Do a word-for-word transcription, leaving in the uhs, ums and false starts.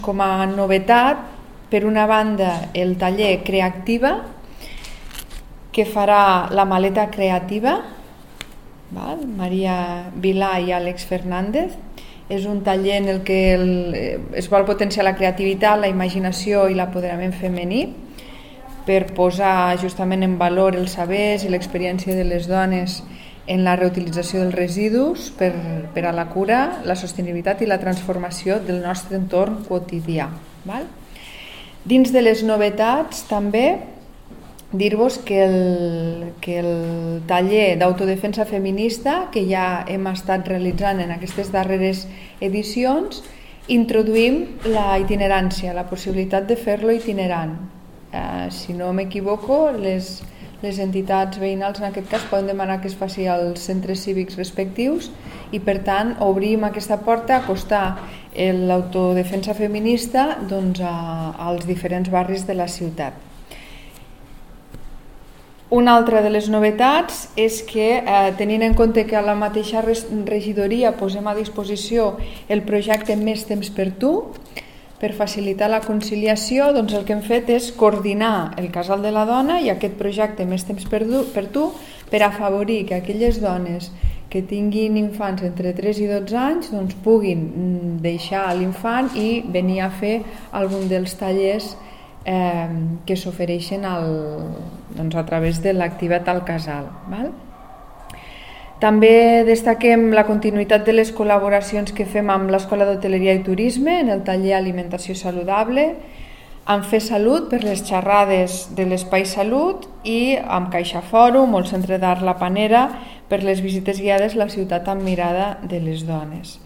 Com a novetat, per una banda, el taller Creactiva, que farà la maleta creativa, val? Maria Vilà i Àlex Fernández. És un taller en el que el, es vol potenciar la creativitat, la imaginació i l'apoderament femení per posar justament en valor els sabers i l'experiència de les dones en la reutilització dels residus per, per a la cura, la sostenibilitat i la transformació del nostre entorn quotidià. Val? Dins de les novetats també dir-vos que el, que el taller d'autodefensa feminista que ja hem estat realitzant en aquestes darreres edicions, introduïm la itinerància, la possibilitat de fer-lo itinerant. Eh, si no m'equivoco, les, les entitats veïnals en aquest cas poden demanar que es faci als centres cívics respectius i per tant obrim aquesta porta a acostar l'autodefensa feminista doncs, a, als diferents barris de la ciutat. Una altra de les novetats és que, eh, tenint en compte que a la mateixa regidoria posem a disposició el projecte Més temps per tu, per facilitar la conciliació, doncs el que hem fet és coordinar el Casal de la Dona i aquest projecte Més temps per tu, per tu per afavorir que aquelles dones que tinguin infants entre tres i dotze anys doncs puguin deixar l'infant i venir a fer algun dels tallers eh, que s'ofereixen doncs, a través de l'activitat al casal. Val? També destaquem la continuïtat de les col·laboracions que fem amb l'Escola d'Hoteleria i Turisme en el taller Alimentació Saludable, amb Fer Salut per les xerrades de l'Espai Salut i amb Caixa Fòrum o el Centre d'Art La Panera per les visites guiades La ciutat amb mirada de les dones.